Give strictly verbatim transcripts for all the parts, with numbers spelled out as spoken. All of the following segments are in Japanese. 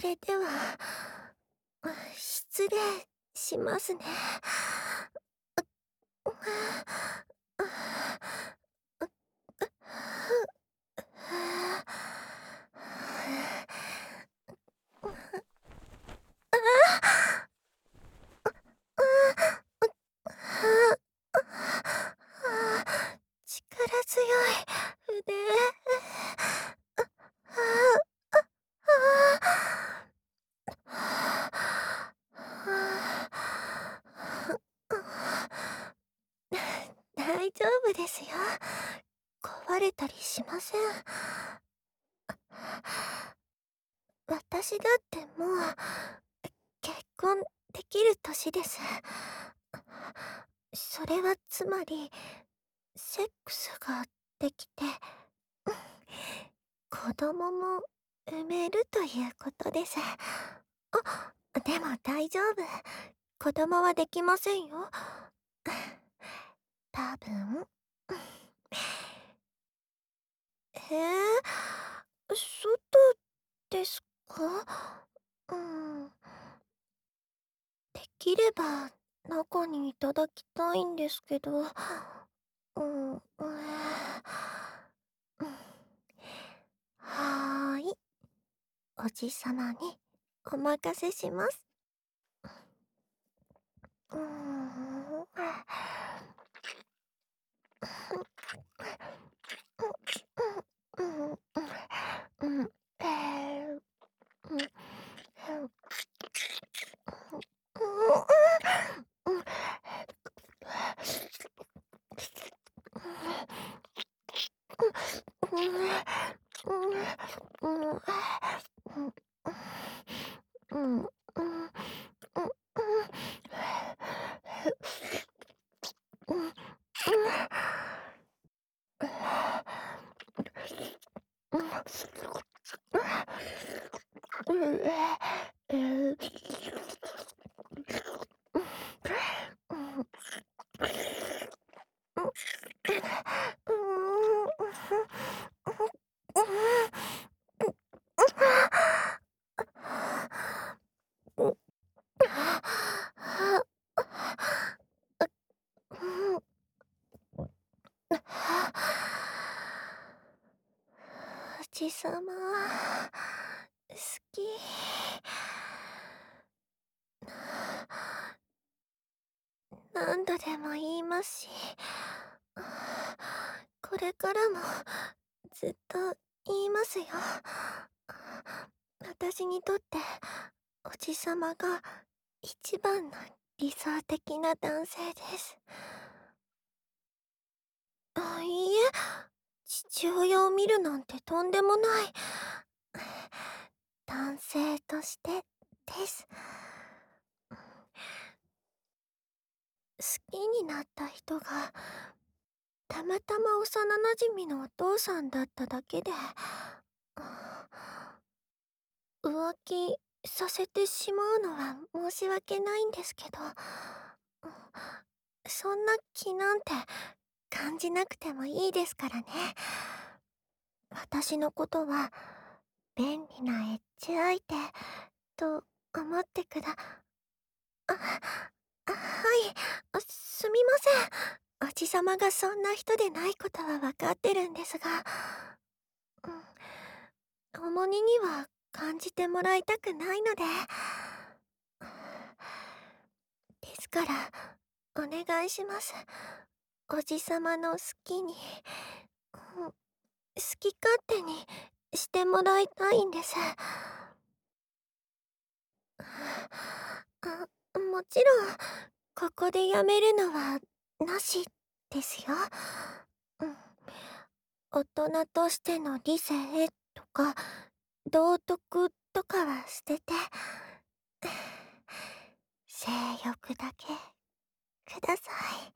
れでは、失礼しますね。力強い腕。大丈夫ですよ。壊れたりしません。私だってもう結婚できる年です。それはつまりセックスができて子供も産めるということです。あ、でも大丈夫。子供はできませんよ。多分。えー、外ですか？うん。できれば中にいただきたいんですけど。うん、うん、はーい。おじさまにお任せします。うーん。うん、うん、うん、えー、うん、うん、うん、うん、うん、うん、おじさま、好き。何度でも言いますし、これからもずっと言いますよ。私にとっておじさまが一番の理想的な男性です。あ、いいえ、父親を見るなんてとんでもない。男性としてです。好きになった人がたまたま幼馴染のお父さんだっただけで、浮気させてしまうのは申し訳ないんですけど、そんな気なんて感じなくてもいいですからね。私のことは便利なエッチ相手と思ってくだ、あ、あ、はい、あ、すみません。おじさまがそんな人でないことは分かってるんですが、うん、重荷には感じてもらいたくないので。ですから、お願いします。おじさまの好きに、うん、好き勝手にしてもらいたいんです。あ、もちろん、ここでやめるのはなしですよ。うん。大人としての理性とか、道徳とかは捨てて、性欲だけください。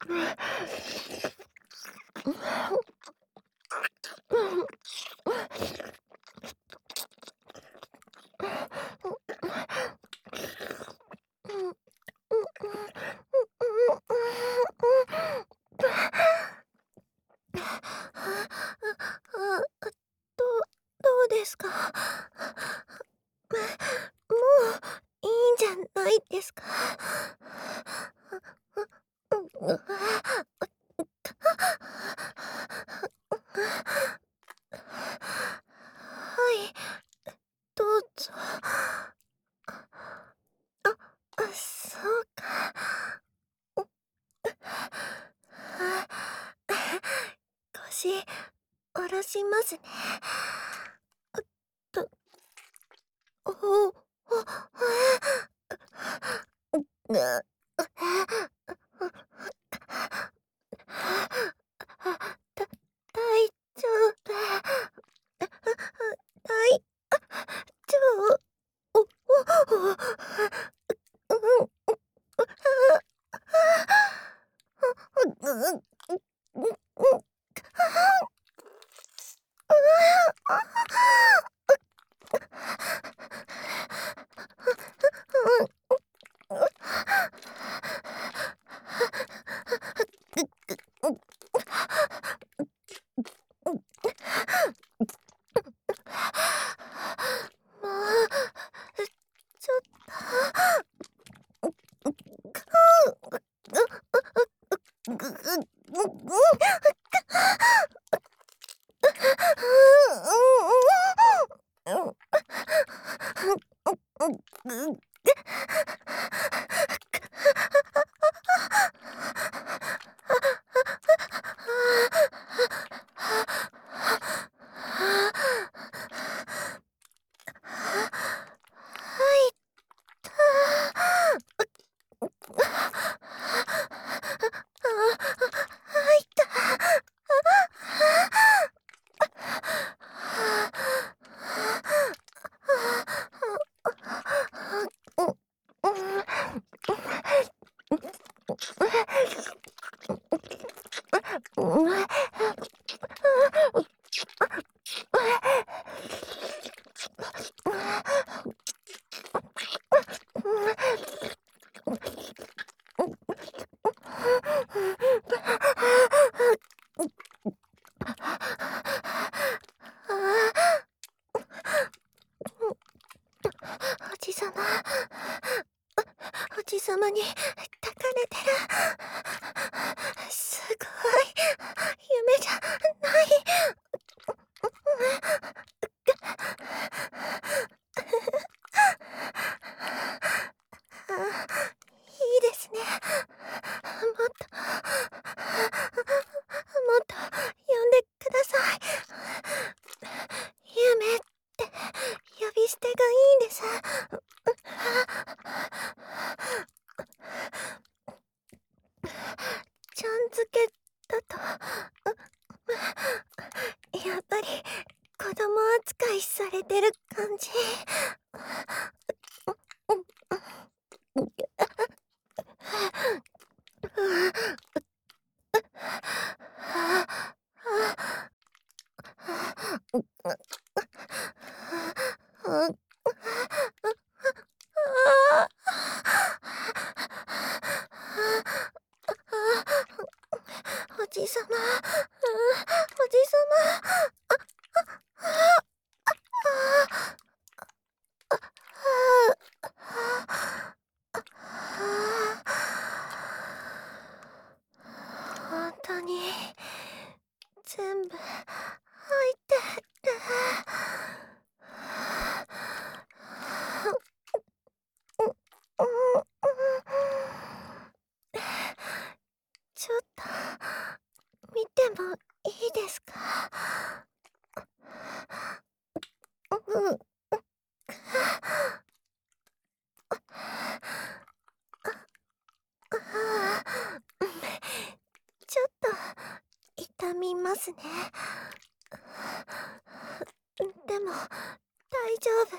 どどうですか？もういいんじゃないですか？はい、どうぞ。あ、あ、そうか。腰下ろしますね。と、おお、あ、あ、た大丈夫。大丈夫。おお、うん、うん、うん、うん、もう、ちょっと、ぐ、ぐ、ぐ、ぐ、おじさま、おじさまに抱かれてる。すごい夢じゃない。いいですね。もっと、もっと呼んでください。夢って呼び捨てがいいんです。ちゃん付けだと、やっぱり子供扱いされてる感じ。おじさま、おじさま、本当に全部入ってる。ちょっと見てもいいですか？うん。ちょっと痛みますね。でも大丈夫。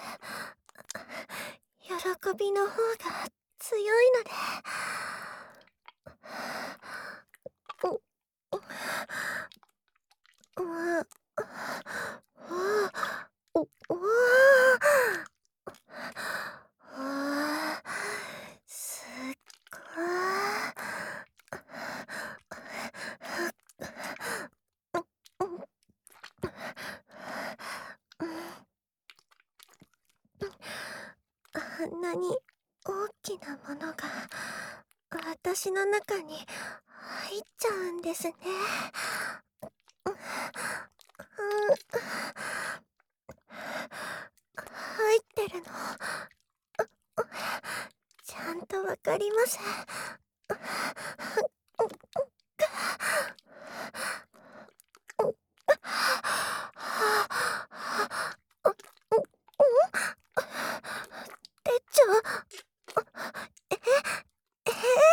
喜びの方が強いので。 んなに大きなものが私の中に入っちゃうんですね。うん、入ってるのちゃんとわかります。店長、ええ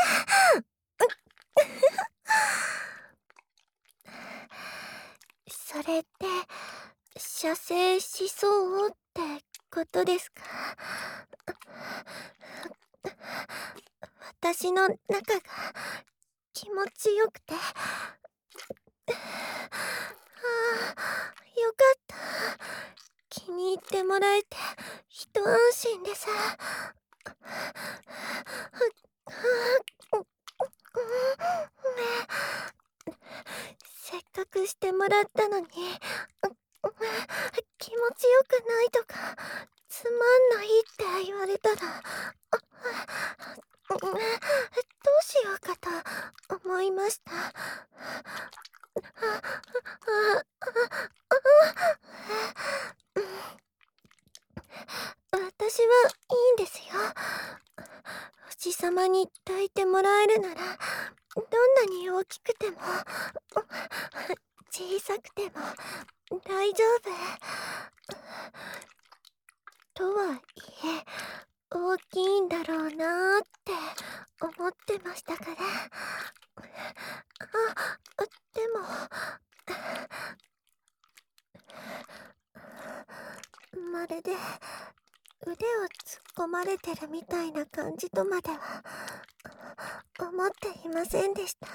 それって射精しそうってことですか？私の中が気持ちよくて、ああ、よかった。気に入ってもらえて一安心です。せっかくしてもらったのに、気持ちよくないとか、つまんないって言われたら、どうしようかと思いました。私はいいんですよ。おじさまに抱いてもらえるなら、どんなに大きくても、小さくても大丈夫。とはいえ、大きいんだろうなーって思ってましたから。あ、でも、まるで腕を突っ込まれてるみたいな感じとまでは思っていませんでした。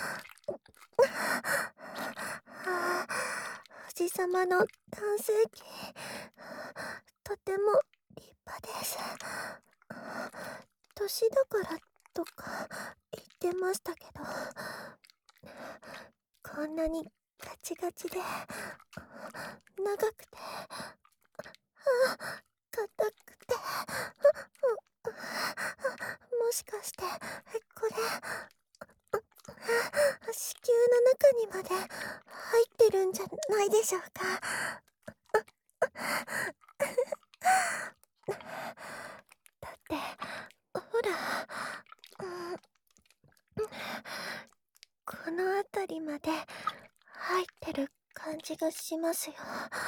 おじさまの男性器、とても立派です。年だからとか言ってましたけど、こんなにガチガチで長くて硬くて、もしかしてこれ子宮の中にまで入ってるんじゃないでしょうか。だってほら、うん、この辺りまで入ってる感じがしますよ。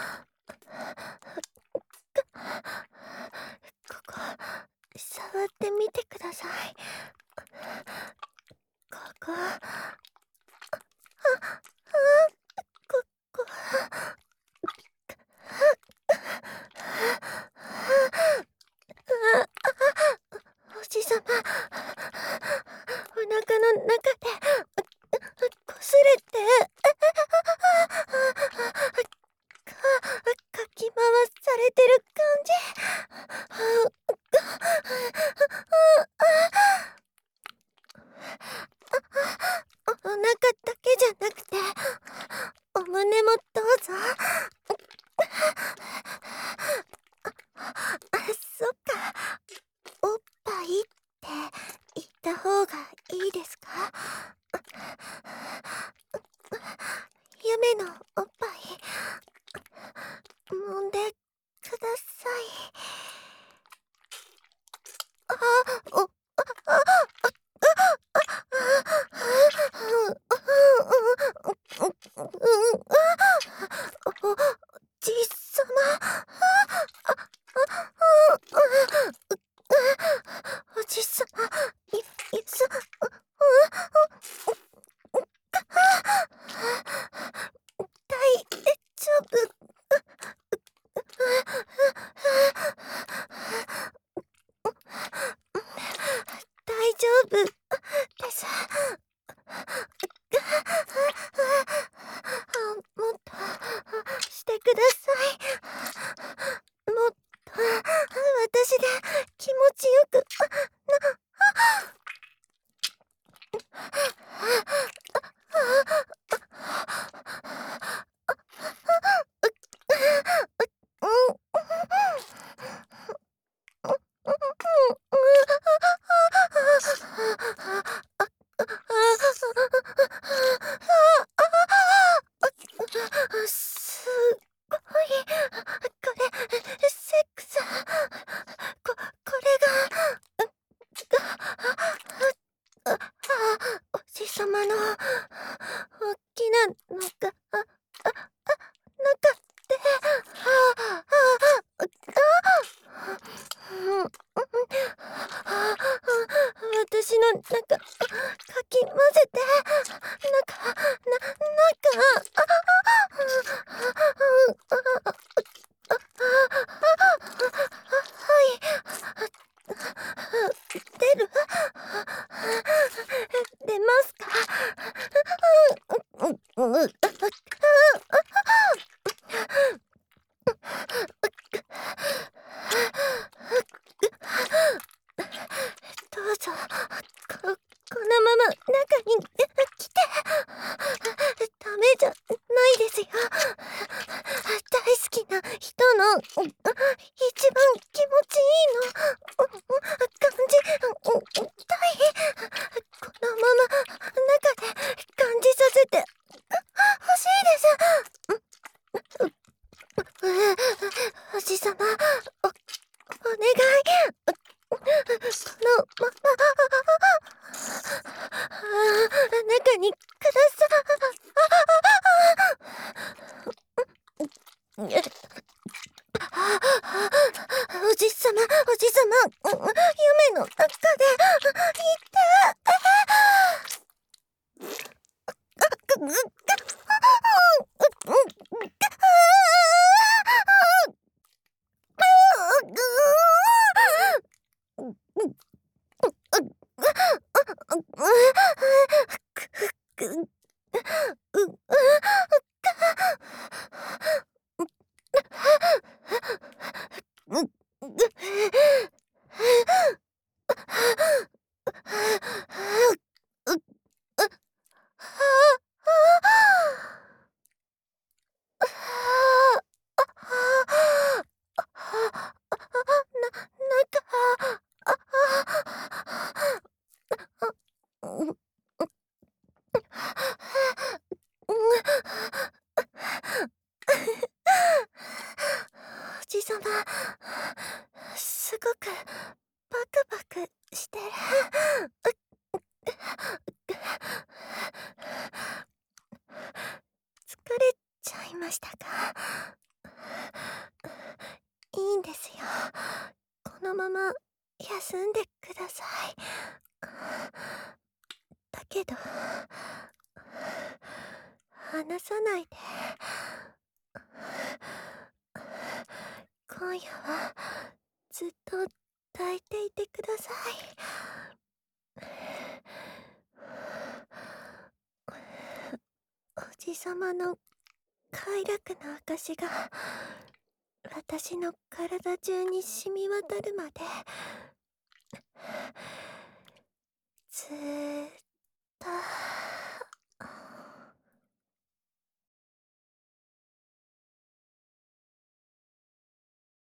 ここ触ってみてください。ここ、あ、あ、ここ、おじさま、お腹の中でこすれてか、かき回されてる感じ。お腹だけじゃなくて、お胸もどうぞ。そっか、おっぱいって言った方がいいですか？夢のおっぱい、揉んでください。あ、お、あ、あ、おじさま、おじさま、い、いそ、大おっきなのが、あ、あ、あ、なかって、ああ、ああ、あ、うん、うん、あ、私の中、かき混ぜて、中、な、中、あ、あ、あ、あ、はい、出る？出ますか？うん、うん、どうぞ、こ、このまま中に来て。ダメじゃないですよ。大好きな人の一番気持ちいいの感じたい。このまま中で感じさせて欲しいです。おじさま、お、お願い。このまま中にください。おじさま、おじさま、夢の中で言っておじさま、すごくバクバクしてる。疲れちゃいましたか？いいんですよ。このまま休んでください。だけど、離さないで。今夜はずっと抱いていてください。おじさまの快楽の証が私の体中に染み渡るまでずーっと